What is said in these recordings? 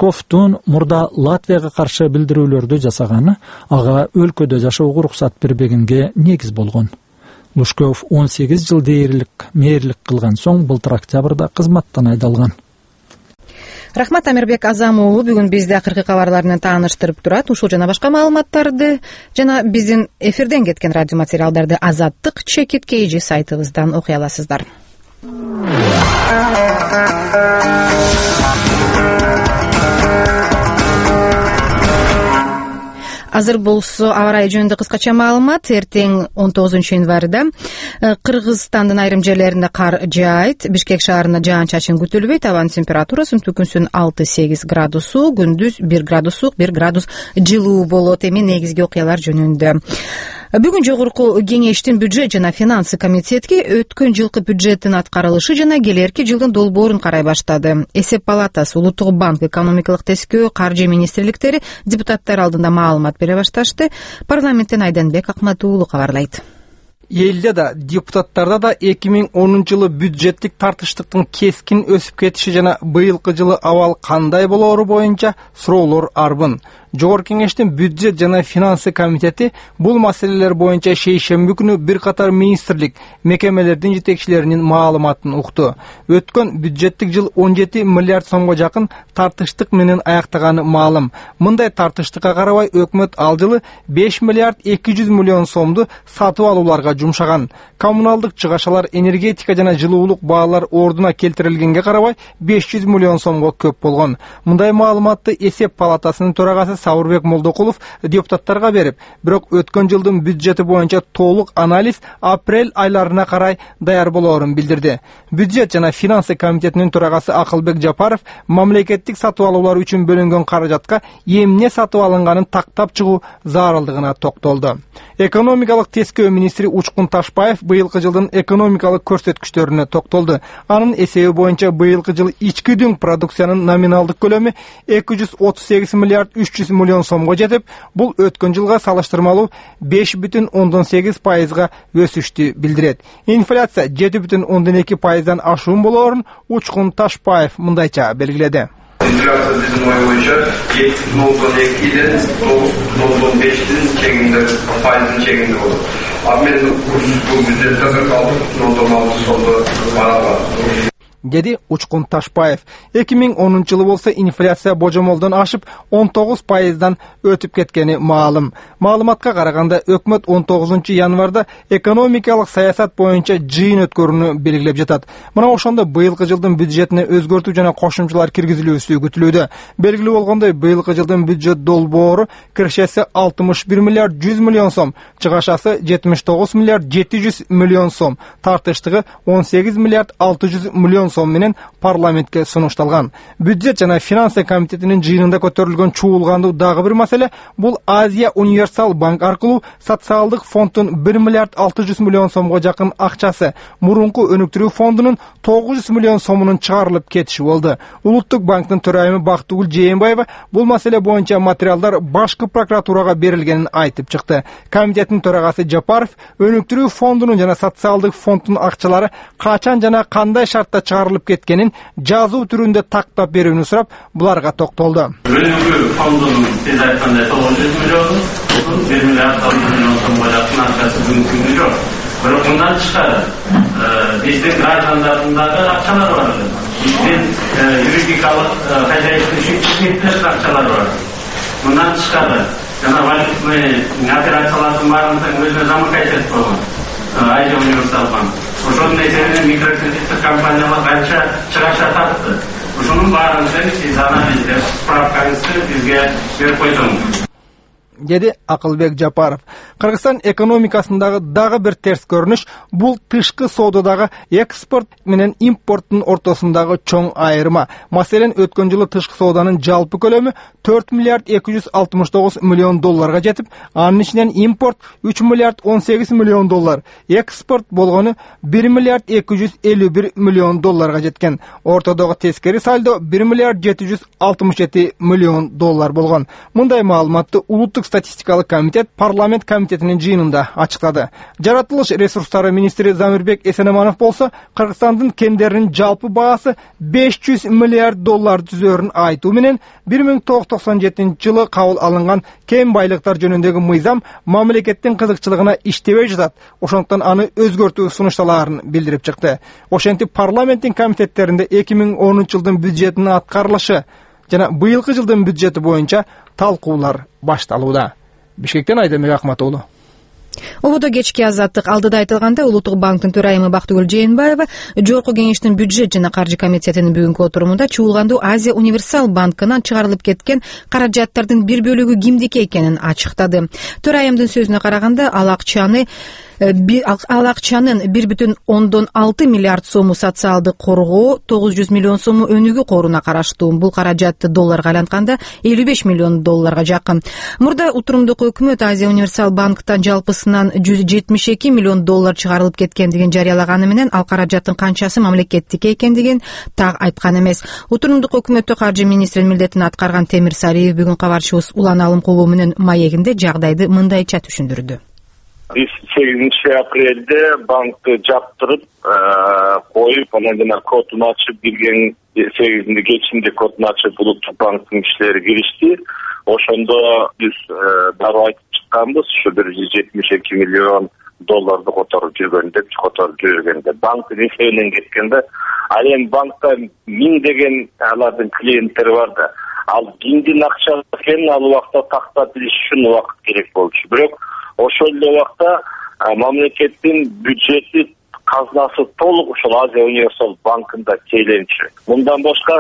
Песковдун мурда Латвияга каршы билдирүүлөрдү жасаганы ага өлкөдө жашоого уруксат бербегенге негиз болгон. Лужков 18 жыл дээрлик мэрлик кылган соң былтыр октябрда кызматтан айдалган. Рахмат, Амирбек Азам уулу бүгүн бизди акыркы кабарлар менен тааныштырып турат. Ушул жана башка маалыматтарды жана биздин эфирден кеткен радио материалдарды Азаттык чекит KG сайтыбыздан окуй аласыздар. Азыр болсо аба ырайы жөнүндө кыскача маалымат. Эртең 19 январда Кыргызстандын айрым жерлеринде кар жаайт. Бишкек шаарында жаан-чачын күтүлбөйт. Абанын температурасы күнсүн 6-8 градусу, күндүз 1 градус 1 градус жылуу болот. Эми негизги окуялар жөнүндө. Бүгүн жогорку кеңештин бюджет жана финансы комитетке өткөн жылкы бюджеттин аткарылышы жана келерки жылдын долбоорун карай баштады. Эсеп палатасы, Улуттук банк, экономикалык тескөө, каржы министрликтери депутаттар алдында маалымат бере башташты. Парламенттен Айданбек Акмат уулу кабарлайт. Элде да, депутаттарда да 2010 жылы бюджеттик тартыштыктын кескин өсүп кетиши жана быйылкы жылы абал кандай болоору боюнча суроолор арбын. Жогорку кеңештин бюджет жана финансы комитети бул маселелер боюнча шейшемби күнү бир катар министрлик, мекемелердин жетекчилеринин маалыматын укту. Өткөн бюджеттик жыл 17 миллиард сомго жакын тартыштык менен аяктаганы маалым. Мындай тартыштыкка карабай өкмөт ал жылы 5 миллиард 200 миллион сомду сатып алууларга жумшаган. Коммуналдык чыгашалар, энергетика жана жылуулук баалар ордуна келтирилгенге карабай 500 миллион сомго көп болгон. Мындай маалыматты эсеп палатасынын төрагасы Сабырбек Молдокулов депутаттарга берип, бирок өткөн жылдын бюджети боюнча толук анализ апрель айларына карай даяр болоорун билдирди. Бюджет жана финансы комитетинин төрагасы Акылбек Жапаров мамлекеттик сатып алуулар үчүн бөлүнгөн каражатка эмне сатып алынганын тактап чыгуу зарылдыгына токтолду. Экономикалык тескөө министри Учкун Ташбаев быйылкы жылдын экономикалык көрсөткүчтөрүнө токтолду. Анын эсеби боюнча быйылкы жылы ички дүң продукциянын номиналдык көлөмү 238 миллиард 300 миллион сомго жетип, бул өткөн жылга салыштырмалуу 5,8%га өсүштү билдирет. Инфляция 7,2%дан ашуун болоорун Учкун Ташбаев мындайча белгиледи. Инфляция биздин ой боюнча 7,2-ден 9,5-дин чегинде, пайыздын чегинде болот. Ал менен бул бюджетте 46 сомдо барат. Деди Учкун Ташбаев. 2010 жылы болса инфляция божомолдон ашып 19%дан өтүп кеткени маалым. Маалыматка караганда өкмөт 19 январда экономикалык саясат боюнча жыйын өткөрүүнү белгилеп жатат. Мына ошондо быйылкы жылдын бюджетине өзгөртүү жана кошумчалар киргизилүүсү күтүлүүдө. Белгилүү болгондой, быйылкы жылдын бюджет долбоору киришеси 61 миллиард 100 миллион сом, чыгашасы 79 миллиард 700 миллион сом, тартыштыгы 18 миллиард 600 миллион сом менен парламентке сунушталган. Бюджет жана финансы комитетинин жыйынында көтөрүлгөн чуулгандуу дагы бир маселе бул Азия универсал банк аркылуу социалдык фонддун 1 миллиард 600 миллион сомго жакын акчасы мурунку өнүктүрүү фондунун 900 миллион сомунун чыгарылып кетиши болду. Улуттук банктын төрайымы Бактыгүл Жээнбаева бул маселе боюнча материалдар башкы прокуратурага берилгенин айтып чыкты. Комитеттин төрагасы Жапаров өнүктүрүү фондунун жана социалдык фонддун акчалары качан жана кандай шартта чыгарылып кеткенин жазуу түрүндө тактап берүүнү сурап, буларга токтолду. Өнүгүү фондунун сиз айткандай 900 миллион, 1 миллиард 600 миллион сомго жакын акчасы бүгүнкү жок. Бирок мындан тышкары биздин граждандардагы акчалар бар. Биздин юридикалык хозяйство үчүн акчалар бар. Мындан тышкары жана валютный операциялардын баарын өзүнө замыкать болгон. Азия универсал банк. Ошондой эсебинен микрокредиттик компаниялар канча чыгаша тартты. Ошонун баарын сиз анализдеп, справкаңызды бизге берип койсоңуз. Деди Акылбек Жапаров. Кыргызстан экономикасындагы дагы бир терс көрүнүш бул тышкы соодадагы экспорт менен импорттун ортосундагы чоң айырма. Маселен, өткөн жылы тышкы сооданын жалпы көлөмү 4 миллиард 269 миллион долларга жетип, анын ичинен импорт 3 миллиард 18 миллион доллар, экспорт болгону 1 миллиард 251 миллион долларга жеткен. Ортодогу тескери сальдо 1 миллиард 767 миллион доллар болгон. Мындай маалыматты улуттук статистикалык комитет парламент комитетинин жыйынында ачыктады. Жаратылыш ресурстары министри Замирбек Эсенеманов болсо, Кыргызстандын кендеринин жалпы баасы 500 миллиард доллар түзөрүн айтуу менен 1997-жылы кабыл алынган кен байлыктар жөнүндөгү мыйзам мамлекеттин кызыкчылыгына иштебей жатат. Ошондуктан аны өзгөртүү сунушталарын билдирип чыкты. Ошентип парламенттин комитеттеринде 2010-жылдын бюджетинин аткарылышы жана быйылкы жылдын бюджети боюнча талкуулар башталууда. Бишкектен Айдемир Акматоğlu. Ободо кечки азаттык. Алдыда айтылгандай, Улуттук банктын төрайымы Бактыгүл Жээнбаева Жогорку кеңештин бюджет жана каржы комитетинин бүгүнкү отурумунда чуулгандуу Азия Универсал банкынан чыгарылып кеткен каражаттардын бир бөлүгү кимдики экенин ачыктады. Төрайымдын сөзүнө караганда, ал акчанын 1,6 миллиард сому социалдык коргоо, 900 миллион сому өнүгүү коруна караштуу. Бул каражатты долларга айлантканда 55 миллион долларга жакын. Мурда утурумдук өкмөт Азия Универсал банктан жалпысынан 172 миллион доллар чыгарылып кеткендигин жарыялаганы менен, ал каражаттын канчасы мамлекеттики экендигин так айткан эмес. Утурумдук өкмөттө каржы министринин милдетин аткарган Темир Сариев бүгүн кабарчыбыз Улан Алымкулуу менен маегинде жагдайды мындайча түшүндүрдү. Biz 8 aprelde bankı japtırıp koyup ona jana kodunu açıp girgen 8'inde geçinde kodunu açıp Uluttuk Bank'ın işleri girişti. Oşonda biz daro aytıp çıkkanbız şu 172 milyon dollardı kotarıp жүргенде. Bankın esebinен кеткенде ал эми bankta 1000 деген алардын клиенттери бар да. Ал 1000'din акчасы экенин ал убакта тактап билиш үчүн убакыт керек болчу. Бирок ошол эле убакта мамлекеттин бюджети казнасы толук ушул Азия Универсал банкында тейлемчү. Мындан башка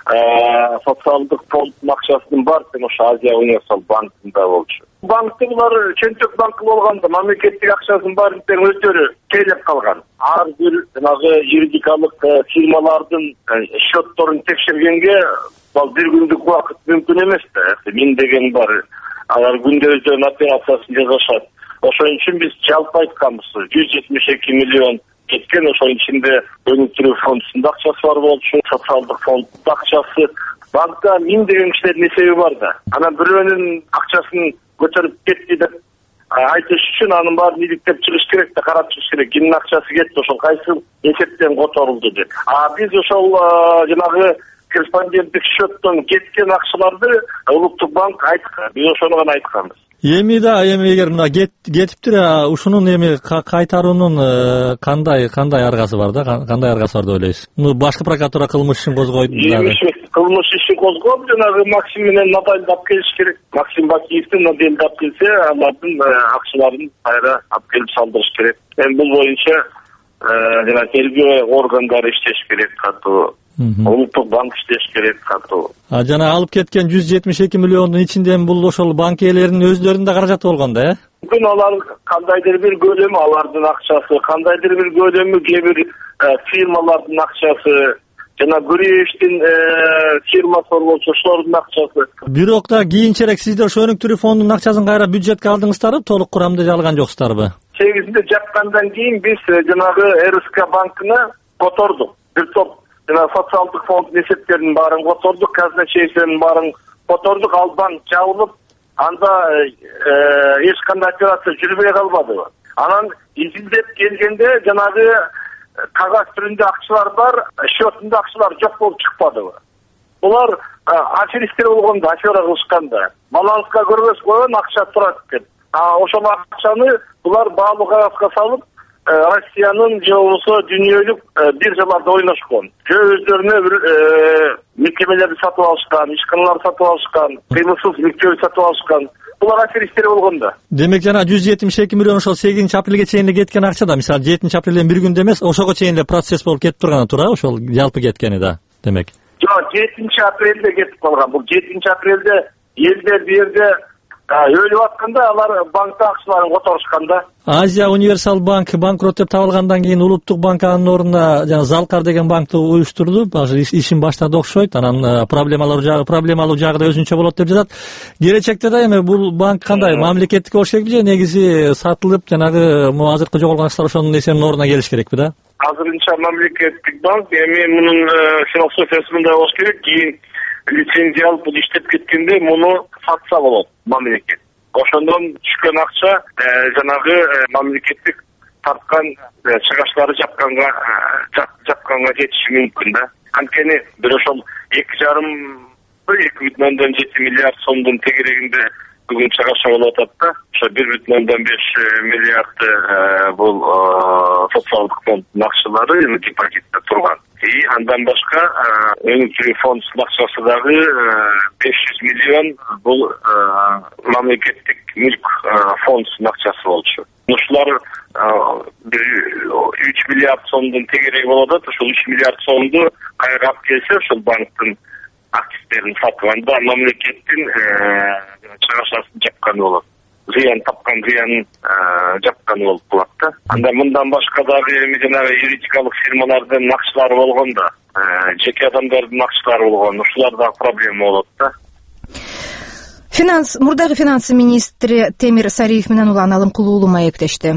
социалдык фонддун акчасынын баардыгы ошо Азия Универсал банкында болчу. Банкты булар чөнчөк банк болгондо мамлекеттик акчасынын баарын өздөрү тейлеп калган. Ар бир жанагы юридикалык фирмалардын счетторун текшергенге бир күндүк убакыт мүмкүн эмес да. 1000 деген бар. Алар күндө өздөрүнүн операциясын жасашат. Ошон үчүн биз жалпы айтканбыз 172 миллион кеткен, ошонун ичинде өнүктүрүү фондунун акчасы бар болчу, социалдык фонддун акчасы. Банкта 1000 деген кишилердин эсеби бар да. Анан бирөөнүн акчасын көтөрүп кетти деп айтыш үчүн анын баарын иликтеп чыгыш керек да, карап чыгыш керек. Кимдин акчасы кетти, ошол кайсы эсептен которулду деп. Биз ошол жанагы корреспонденттик счеттон кеткен акчаларды Улуттук банк айткан. Биз ошону гана айтканбыз. Эми эгер мына кетиптир, ушунун эми кайтаруунун кандай аргасы бар да, кандай аргасы бар деп ойлойсуз? Башкы прокуратура кылмыш ишин козгойт. Кылмыш ишин козгоп, жанагы Максим менен надалдап келиш керек. Максим Бакиевдин надалдап келсе, алардын акчаларын кайра алып келип салдырыш керек. Эми бул боюнча жана тергөө органдары иштеш керек катуу. Улуттук банк иштеш керек катуу. Жана алып кеткен 172 миллиондун ичинде бул ошол банк ээлеринин өздөрүнүн да каражаты болгон да, Мүмкүн алар кандайдыр бир бөлүмү алардын акчасы, кандайдыр бир бөлүмү кээ бир фирмалардын акчасы, жана Гүрүевдин фирмасы болчу ошолордун акчасы. Бирок да кийинчерээк сиздер ошо өнүктүрүү фондунун акчасын кайра бюджетке алдыңыздарбы, толук курамда алган жоксуздарбы? 8'inde жаккандан кийин биз жанагы РСК банкына котордук. Бир топ социалдык фонддун эсептеринин баарын котордук, казначейсинин баарын котордук, ал банк жабылып, анда эч кандай операция жүрбөй калбадыбы. Анан изилдеп келгенде жанагы кагаз түрүндө акчалар бар, счетунда акчалар жок болуп чыкпадыбы. Булар аферисттер болгондо, афера кылышканда, баланска көрбөс койгон акча турат экен. Ошол акчаны булар баалуу кагазга салып, Россиянын же болбосо дүйнөлүк биржаларда ойношкон. Же өздөрүнө бир мекемелерди сатып алышкан, ишканаларды сатып алышкан, кыймылсыз мектеп сатып алышкан. Булар аферисттер болгондо. Демек жана 172 миллион ошол 8 апрелге чейин кеткен акча да, мисалы 7 апрелден бир күндө эмес, ошого чейин эле процесс болуп кетип турганы туура, ошол жалпы кеткени да, демек. Жок, 7 апрелде кетип калган. Бул 7 апрелде элде бир жерде өлүп атканда алар банкта акчаларын которушкан да. Азия Универсал банк банкрот деп табылгандан кийин Улуттук банк анын ордуна жана Залкар деген банкты уюштурду. Ишин баштады окшойт. Анан проблемалуу жагы да өзүнчө болот деп жатат. Келечекте да эми бул банк кандай мамлекеттик болуш керекпи же негизи сатылып жанагы азыркы жоголгон акчалар ошонун эсебинин ордуна келиш керекпи да? Азырынча мамлекеттик банк, эми мунун философиясы мындай болуш керек, кийин лицензия алып иштеп кеткенде муну сатса болот мамлекет. ошондон түшкөн акча жанагы мамлекеттик тарткан чыгыштары жапканга жетиши мүмкүн да. Анткени бир ошол 2,7 миллиард сомдун тегерегинде бүгүн чыгыш болуп атат да. Ошо 1,5 миллиард бул социалдык фонддун акчалары депозитте турган. Андан башка өнүктүрүү фондунун акчасы дагы 500 миллион бул мамлекеттик мүлк фондунун акчасы болчу. Ушулар 3 миллиард сомдун тегереги болуп атат. Ошол 3 миллиард сомду кайра алып келсе, ошол банктын активдерин сатып анда мамлекеттин чыгышасын жапканы болот. Зыян тапкан зыянын жапканы болуп калат да. Анда мындан башка дагы эми жанагы юридикалык фирмалардын акчалары болгондо, жеке адамдардын акчалары болгон, ушулар дагы проблема болот да. Мурдагы финанс министри Темир Сариев менен улан Алым Кулуулу маектешти.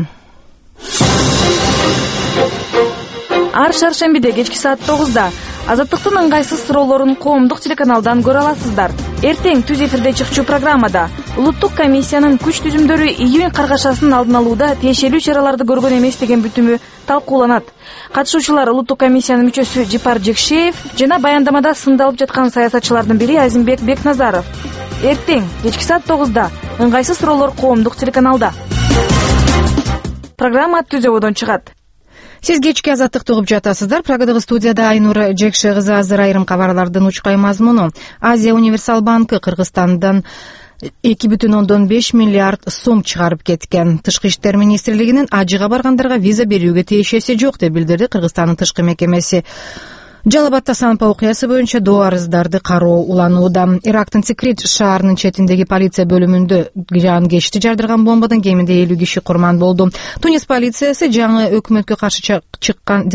Ар шаршембиде кечки саат 9-да Азаттыктын ыңгайсыз суроолорун коомдук телеканалдан көрө аласыздар. Эртең түз эфирде чыкчу программада Улуттук комиссиянын күч түзүмдөрү июнь каргашасын алдын алууда тиешелүү чараларды көргөн эмес деген бүтүмү талкууланат. Катышуучулар Улуттук комиссиянын мүчөсү Жипар Жекшеев жана баяндамада сындалып жаткан саясатчылардын бири Азимбек Бекназаров. Эртең кечки саат 9-да ыңгайсыз суроолор коомдук телеканалда. Программа Түзөбөдөн чыгат. Сиз кечки Азаттыкты угуп жатасыздар. Прагадагы студияда Айнур Жекше кызы. Азыр айрым кабарлардын учкай мазмуну. Азия Универсал банкы Кыргызстандан 2,5 миллиард сом чыгарып кеткен. Тышкы иштер министрлигинин ажыга баргандарга виза берүүгө тиешеси жок деп билдирди Кыргызстандын тышкы мекемеси. Жалал Абадта Сампа окуясы боюнча доо арыздарды кароо уланууда. Ирактын Тикрит шаарынын четиндеги полиция бөлүмүндө жаангечти жардырган бомбадан кеминде 50 киши курман болду. Тунис полициясы жаңы өкмөткө каршы чыккан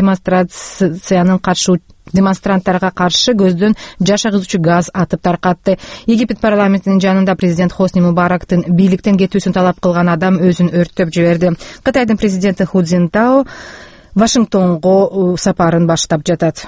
демонстранттарга каршы көздөн жаш агызуучу газ атып таркатты. Египет парламентинин жанында президент Хосни Мубарактын бийликтен кетүүсүн талап кылган адам өзүн өрттөп жиберди. Кытайдын президенти Ху Цзинтао Вашингтонго сапарын баштап жатат.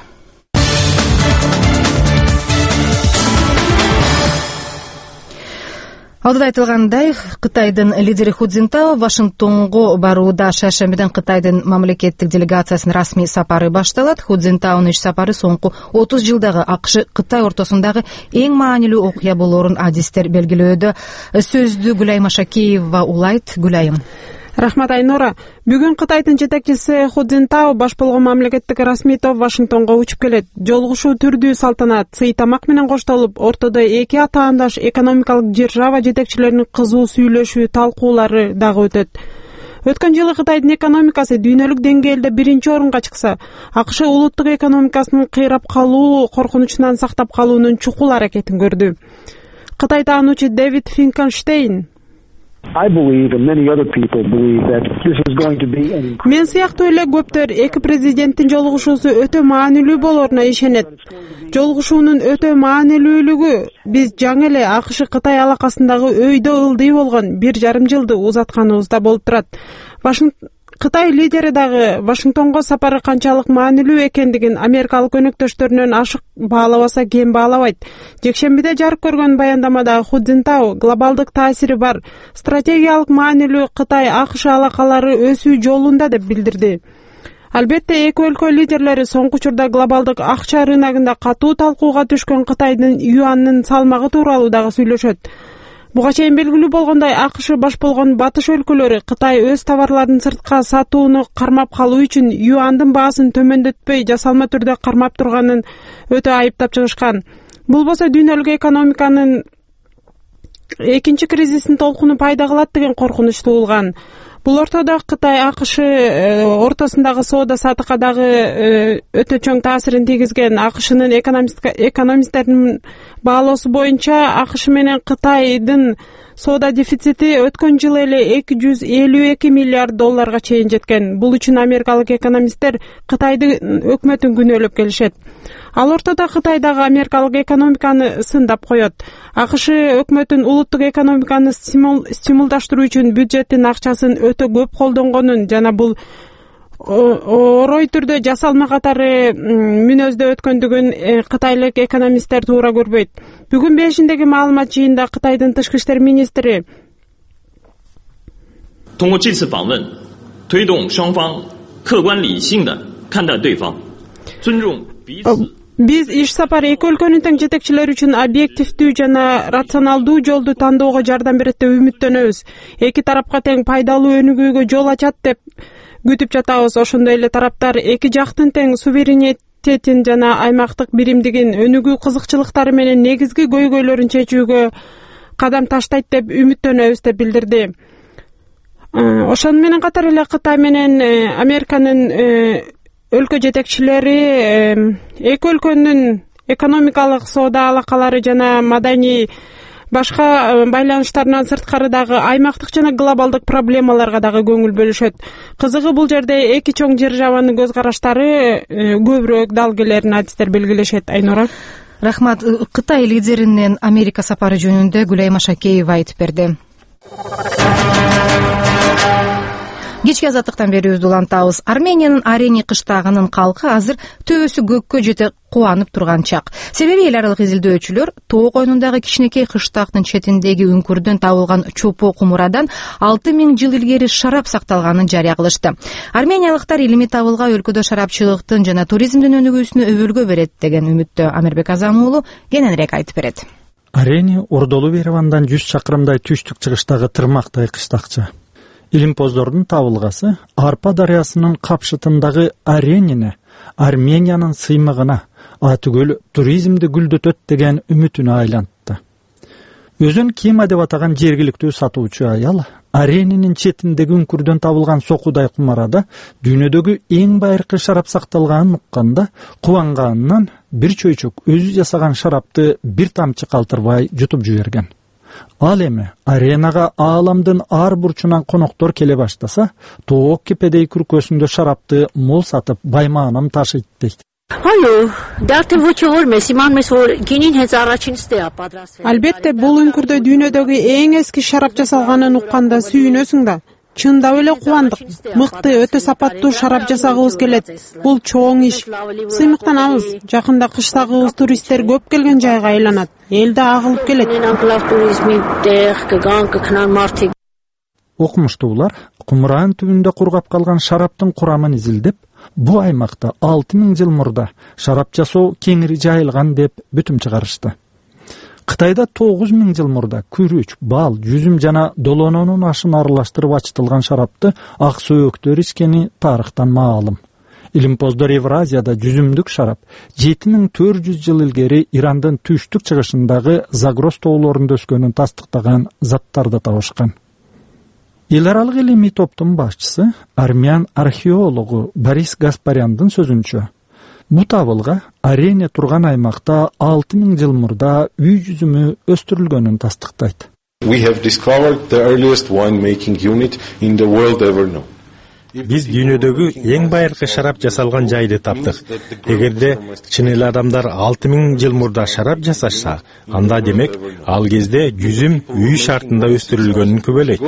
Алдыда айтылгандай, Кытайдын лидери Ху Цзинтао Вашингтонго барууда. Шаршембиден Кытайдын мамлекеттик делегациясынын расмий сапары башталат. Ху Цзинтаонун иш сапары соңку 30 жылдагы АКШ-Кытай ортосундагы эң маанилүү окуя болоорун адистер белгилөөдө. Сөздү Гүлайым Ашакеева улайт. Гүлайым. Рахмат, Айнура. Бүгүн Кытайдын жетекчиси Ху Цзинтао баш болгон мамлекеттик расмий топ Вашингтонго учуп келет. Жолугушуу түрдүү салтанат сый тамак менен коштолуп, ортодо эки атаандаш экономикалык держава жетекчилеринин кызуу сүйлөшүү, талкуулары дагы өтөт. Өткөн жылы Кытайдын экономикасы дүйнөлүк деңгээлде биринчи орунга чыкса, АКШ улуттук экономикасынын кыйрап калуу коркунучунан сактап калуунун чукул аракетин көрдү. Кытай таануучу Дэвид Финкенштейн Мен сыяктуу эле көптөр эки президенттин жолугушуусу өтө маанилүү болоруна ишенет. Жолугушуунун өтө маанилүүлүгү биз жаңы эле АКШ-Кытай алакасындагы өйдө ылдый болгон 1,5 жылды узатканыбызда болуп турат. Кытай лидери дагы Вашингтонго сапары канчалык маанилүү экендигин америкалык өнөктөштөрүнөн ашык баалабаса кем баалабайт. Жекшембиде жарык көргөн баяндамада Ху Цзинтао глобалдык таасири бар стратегиялык маанилүү Кытай-АКШ алакалары өсүү жолунда деп билдирди. Албетте, эки өлкө лидерлери соңку учурда глобалдык акча рыногунда катуу талкууга түшкөн Кытайдын юанынын салмагы тууралуу дагы сүйлөшөт. Буга чейин белгилүү болгондой, АКШ баш болгон батыш өлкөлөрү Кытай өз товарларын сыртка сатууну кармап калуу үчүн юандын баасын төмөндөтпөй жасалма түрдө кармап турганын өтө айыптап чыгышкан. Бул болсо дүйнөлүк экономиканын экинчи кризистин толкуну пайда кылат деген коркунуч туулган. Бул ортодо Кытай-АКШ ортосундагы соода саттыкка дагы өтө чоң таасирин тийгизген. АКШнын экономисттеринин баалоосу боюнча АКШ менен Кытайдын соода дефицити өткөн жылы эле 252 миллиард долларга чейин жеткен. Бул үчүн америкалык экономисттер Кытайдын өкмөтүн күнөөлөп келишет. Ал ортодо Кытай дагы америкалык экономиканы сындап коет. АКШ өкмөтүн улуттук экономиканы стимулдаштыруу үчүн бюджеттин акчасын өтө көп колдонгонун жана бул орой түрдө жасалма катары мүнөздө өткөндүгүн кытайлык экономисттер туура көрбөйт. Бүгүн 5-деги маалымат жыйынында Кытайдын тышкы иштер министри 通过这次访问，推动双方客观理性的看待对方，尊重彼此。 Биз иш сапары эки өлкөнүн тең жетекчилери үчүн объективдүү жана рационалдуу жолду тандоого жардам берет деп үмүттөнөбүз. Эки тарапка тең пайдалуу өнүгүүгө жол ачат деп күтүп жатабыз. Ошондой эле тараптар эки жактын тең суверенитетин жана аймактык биримдигин өнүгүү кызыкчылыктары менен негизги көйгөйлөрүн чечүүгө кадам таштайт деп үмүттөнөбүз деп билдирди. Ошону менен катар эле Кытай менен Американын өлкө жетекчилери эки өлкөнүн экономикалык соода алакалары жана маданий башка байланыштарынан сырткары дагы аймактык жана глобалдык проблемаларга дагы көңүл бөлүшөт. Кызыгы бул жерде эки чоң державанын көз караштары көбүрөөк дал келерин адистер белгилешет. Айнура. Рахмат. Кытай лидеринин Америка сапары жөнүндө Гүлай Машакеева айтып берди. Кечки азаттыктан бери улантабыз. Армениянын Арени кыштагынын калкы азыр төбөсү көккө жете кубанып турган чак. Себеби эл аралык изилдөөчүлөр тоо койнундагы кичинекей кыштактын четиндеги үңкүрдөн табылган чопо кумурадан 6000 жыл илгери шарап сакталганын жарыя кылышты. Армениялыктар илимий табылга өлкөдө шарапчылыктын жана туризмдин өнүгүүсүнө өбөлгө берет деген үмүттө. Амирбек Азам уулу кененирээк айтып берет. Арени Ордолу Еревандан 100 чакырымдай түштүк чыгыштагы тырмактай кыштакчы. Илимпоздордун табылгасы Арпа дарыясынын капшытындагы Аренине Армениянын сыймыгына, атүгөл туризмди гүлдөтөт деген үмүтүнө айлантты. Өзүн Кима деп атаган жергиликтүү сатуучу аял Аренинин четиндеги үңкүрдөн табылган сокудай кумарада дүйнөдөгү эң байыркы шарап сакталганын укканда кубанганынан бир чөйчөк өзү жасаган шарапты бир тамчы калтырбай жутуп жиберген. Ал эми Аренага ааламдын ар бурчунан коноктор келе баштаса, тоок кепедей күркөсүндө шарапты мол сатып баймаанам ташыйт дейт. Албетте, бул үңкүрдө дүйнөдөгү эң эски шарап жасалганын укканда сүйүнөсүң да. Чындап эле кубандык. Мыкты, өтө сапаттуу шарап жасагыбыз келет. Бул чоң иш. Сыймыктанабыз. Жакында кыштагыбыз туристтер көп келген жайга айланат. Эл да агылып келет. Окумуштуулар кумураанын түбүндө кургап калган шараптын курамын изилдеп, бу аймакта 6000 жыл мурда шарап жасоо кеңири жайылган деп бүтүм чыгарышты. Кытайда 9000 жыл мурда күрүч, бал, жүзүм жана долононун ашын аралаштырып ачытылган шарапты ак сөөктөр ичкени тарыхтан маалым. Илимпоздор Евразияда жүзүмдүк шарап 7400 жыл илгери Ирандын түштүк чыгышындагы Загрос тоолорунда өскөнүн тастыктаган заттарды табышкан. Эл аралык илимий топтун башчысы, армян археологу Борис Гаспаряндын сөзүнчө, бу табылга Арене турган аймакта 6000 жыл мурда үй жүзүмү өстүрүлгөнүн тастыктайт. Биз дүйнөдөгү эң байыркы шарап жасалган жайды таптык. Эгерде чын эле адамдар 6000 жыл мурда шарап жасашса, анда демек ал кезде жүзүм үй шартында өстүрүлгөнүн күбөлөйт.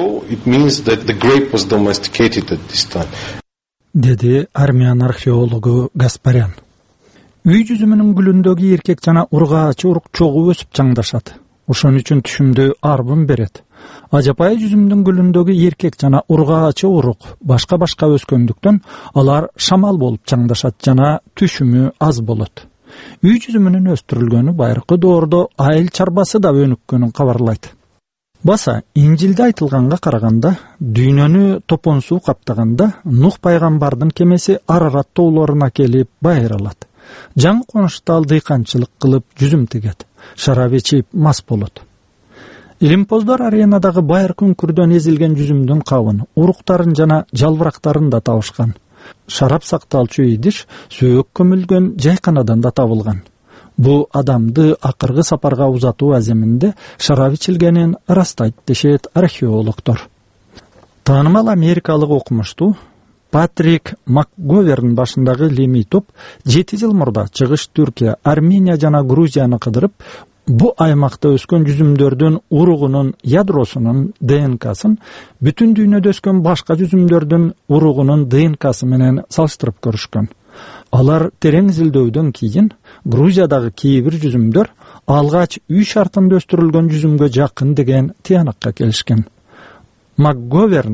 Деди армян археологу Гаспарян. Үй жүзүмүнүн гүлүндөгү эркек жана ургаачы урук чогуу өсүп чаңдашат. Ошон үчүн түшүмдү арбын берет. Ажапай жүзүмдүн гүлүндөгү эркек жана ургаачы урук башка өскөндүктөн алар шамал болуп чаңдашат жана түшүмү аз болот. Үй жүзүмүнүн өстүрүлгөнү байыркы доордо айыл чарбасы да өнүккөнүн кабарлайт. Баса Инжилде айтылганга караганда, дүйнөнү топон суу каптаганда Нух пайгамбардын кемеси Арарат тоолоруна келип байыралат. Жаңы конушта ал дыйканчылык кылып жүзүм тигет, шарап ичип мас болот. Илимпоздор Аренадагы байыркы үңкүрдөн эзилген жүзүмдүн кабын, уруктарын жана жалбырактарын да табышкан. Шарап сакталчу идиш сөөк көмүлгөн жайканадан да табылган. Бу адамды акыркы сапарга узатуу аземинде шарап ичилгенин ырастайт дешет археологдор. Таанымал америкалык окумуштуу Патрик МакГоверн башындагы илимий топ 7 жыл мурда чыгыш Түркия, Армения жана Грузияны кыдырып, бу аймакта өскөн жүзүмдөрдүн уругунун ядросунун ДНК-сын бүтүн дүйнөдө өскөн башка жүзүмдөрдүн уругунун ДНК-сы менен салыштырып көрүшкөн. Алар терең изилдөөдөн кийин Грузиядагы кээ бир жүзүмдөр алгач үй шартында өстүрүлгөн жүзүмгө жакын деген тыянакка келишкен. МакГоверн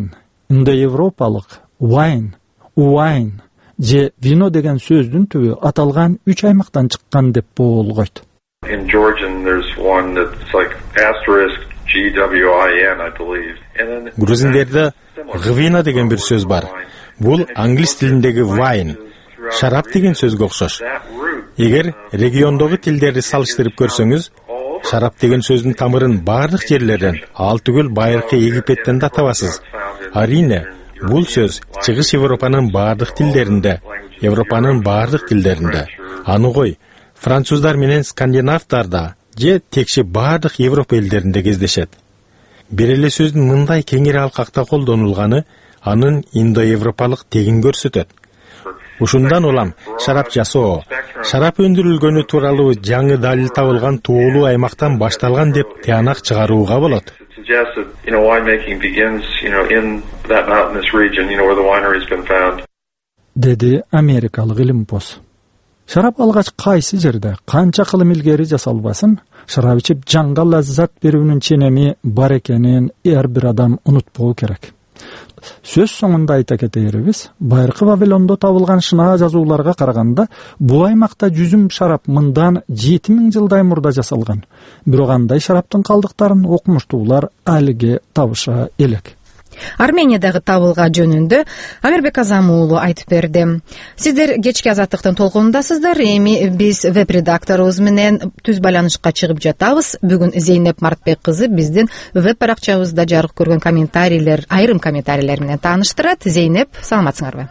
индоевропалык wine же вино деген сөздүн түбү аталган 3 аймактан чыккан деп болгойт. In Georgian there's one that's like *GWIN, I believe. Грузиндерде гвина деген бир сөз бар. Бул англис тилиндеги wine, шарап деген сөзгө окшош. Эгер региондогу тилдерди салыштырып көрсөңүз, шарап деген сөздүн тамырын бардык жерлерден, ал түгүл байыркы Египеттен да табасыз. Арине, бул сөз Чыгыш Европанын бардык тилдеринде, Европанын бардык тилдеринде. Аны кой, француздар менен скандинавдар да же текши бардык Европа элдеринде кездешет. Бир эле сөздүн мындай кеңири алкакта колдонулганы анын индоевропалык тегин көрсөтөт. Ушундан улам шарап жасоо, шарап өндүрүлгөнү тууралуу жаңы далил табылган тоолуу аймактан башталган деп тыянак чыгарууга болот. Деди америкалык илимпоз. Шарап алгач кайсы жерде, канча кылым илгери жасалбасын, шарап ичип жанга лаззат берүүнүн ченеми бар экенин эр бир адам унутпоо керек. Сөз соңунда айта кетербиз, байыркы Вавилондо табылган шынаа жазууларга караганда, бул аймакта жүзүм шарап мындан 7000 жылдай мурда жасалган. Бирок андай шараптын калдыктарын окумуштуулар алиге табыша элек. Армениядагы табылга жөнүндө Амирбек Азам уулу айтып берди. Сиздер кечки азаттыктын толкунундасыздар. Эми биз веб-редакторубуз менен түз байланышка чыгып жатабыз. Бүгүн Зейнеп Мартбек кызы биздин веб-баракчабызда жарык көргөн комментарийлер, айрым комментарийлер менен тааныштырат. Зейнеп, саламатсыңарбы?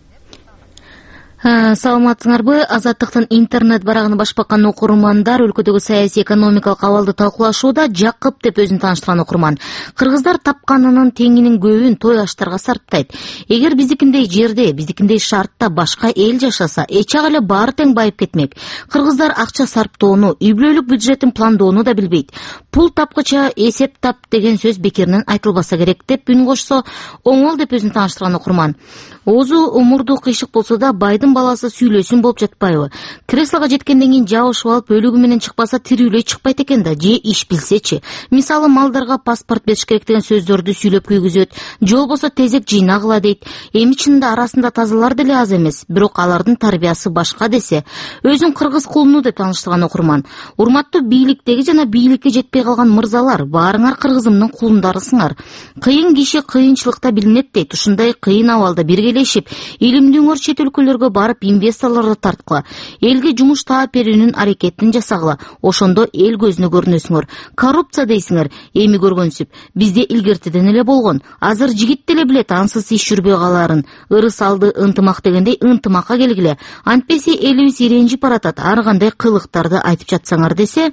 Саламатсыңарбы? Азаттыктын интернет барагын башбаккан окурмандар өлкөдөгү саясий экономикалык абалды талкуулашууда. Жакып деп өзүн тааныштырган окурман. Кыргыздар тапканынын теңинин көбүн той аштарга сарптайт. Эгер биздикиндей жерде, биздикиндей шартта башка эл жашаса, эчак эле баары тең байып кетмек. Кыргыздар акча сарптоону, үй-бүлөлүк бюджетин пландоону да билбейт. Пул тапкыча эсеп тап деген сөз бекеринен айтылбаса керек деп үн кошсо, оңол деп өзүн тааныштырган окурман. Оозу мурду кыйшык болсо да байдын баласы сүйлөсүн болуп жатпайбы? Креслого жеткенден кийин жабышып алып өлүгү менен чыкпаса тирүүлөй чыкпайт экен да, же иш билсечи. Мисалы малдарга паспорт бериш керек деген сөздөрдү сүйлөп күйгүзөт, же болбосо тезек жыйнагыла дейт. Эми чынында арасында тазалар деле аз эмес, бирок алардын тарбиясы башка десе, өзүн кыргыз кулуну деп тааныштырган окурман. Урматтуу бийликтеги жана бийликке жетпей калган мырзалар, баарыңар кыргызымдын кулундарысыңар. Кыйын киши кыйынчылыкта билинет дейт. Ушундай кыйын абалда биргелешип, илимдүү чет өлкөлөргө барып инвесторлорду тарткыла, элге жумуш таап берүүнүн аракетин жасагыла. Ошондо эл көзүнө көрүнөсүңөр. Коррупция дейсиңер, эми көргөнсүп. Бизде илгертиден эле болгон. Азыр жигит деле билет ансыз иш жүрбөй калаарын. Ырыс алды ынтымак дегендей ынтымакка келгиле. Антпесе элибиз иренжип баратат. Ар кандай кылыктарды айтып жатсаңар десе,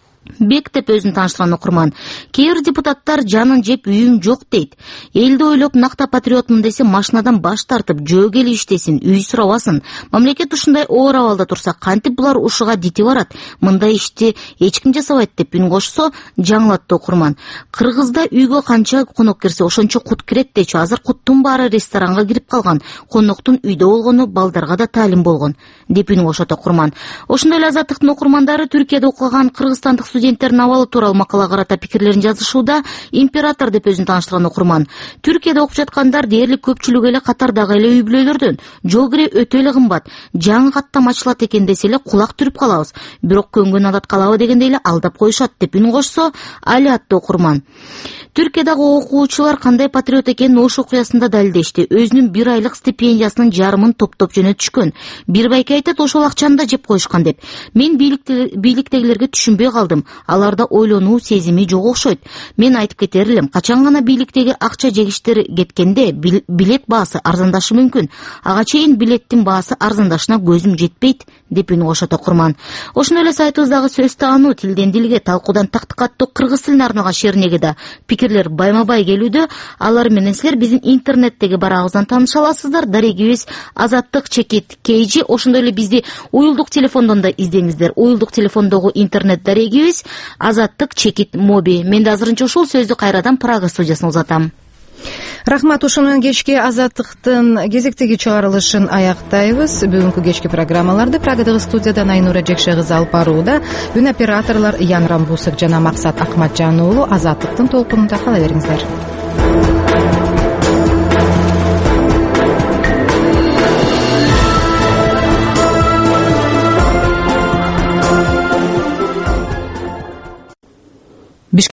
Бек деп өзүн тааныштырган окурман. Кээ бир депутаттар жанын жеп үйүм жок дейт. Элди ойлоп накта патриотмун десе машинадан баш тартып жөөгел иштесин, үй сурабасын. Мамлекет ушундай оор абалда турса, кантип булар ушуга дити барат? Мындай ишти эч ким жасабайт деп үн кошсо, жаңылатты окурман. Кыргызда үйгө канча конок кирсе, ошончо кут кирет дечи. Азыр куттун баары ресторанга кирип калган. Коноктун үйдө болгону балдарга да таалим болгон деп үн кошот окурман. Ошондой эле Азаттыктын окурмандары Түркияда окуган кыргызстандык студенттердин абалы тууралуу макала карата пикирлерин жазышууда. Император деп өзүн тааныштырган окурман. Түркияда окуп жаткандар дээрлик көпчүлүгү эле катардагы эле үй бүлөлөрдөн. Жол кире өтө эле кымбат. Жаңы каттам ачылат экен десе эле кулак түрүп калабыз. Бирок көнгөн адат калабы дегендей эле алдап коюшат деп үн кошсо, али атты окурман. Түркиядагы окуучулар кандай патриот экенин Ош окуясында далилдешти. Өзүнүн 1 айлык стипендиясынын жарымын топтоп жөнөтүшкөн. Бир байке айтат, ошол акчаны да жеп коюшкан деп. Мен бийликтегилерге түшүнбөй калдым. Аларда ойлонуу сезими жок окшойт. Мен айтып кетер элем, качан гана бийликтеги акча жегиштер кеткенде билет баасы арзандашы мүмкүн. Ага чейин билеттин баасы арзандашына көзүм жетпейт деп үн кошот окурман. Ошондой эле сайтыбыздагы сөз таануу тилден дилге, талкуудан тактыкка аттуу кыргыз тилине арналган шернеге да пикирлер байма-бай келүүдө. Алар менен силер биздин интернеттеги барагыбыздан тааныша аласыздар. Дарегибиз Азаттык чекит KG. Ошондой эле бизди уюлдук телефондон да издеңиздер. Уюлдук телефондогу интернет дарегибиз Азаттык чекит моби. Мен да азырынча ушул сөздү кайрадан Прага студиясына узатам. Рахмат, ушунун кечки Азаттыктын кезектеги чыгарылышын аяктайбыз. Бүгүнкү кечки программаларды Прагадагы студиядан Айнура Жекше кызы алып барууда. Бүн операторлор Ян Рамбусов жана Максат Акматжан уулу Азаттыктын толкунунда кала бериңиздер.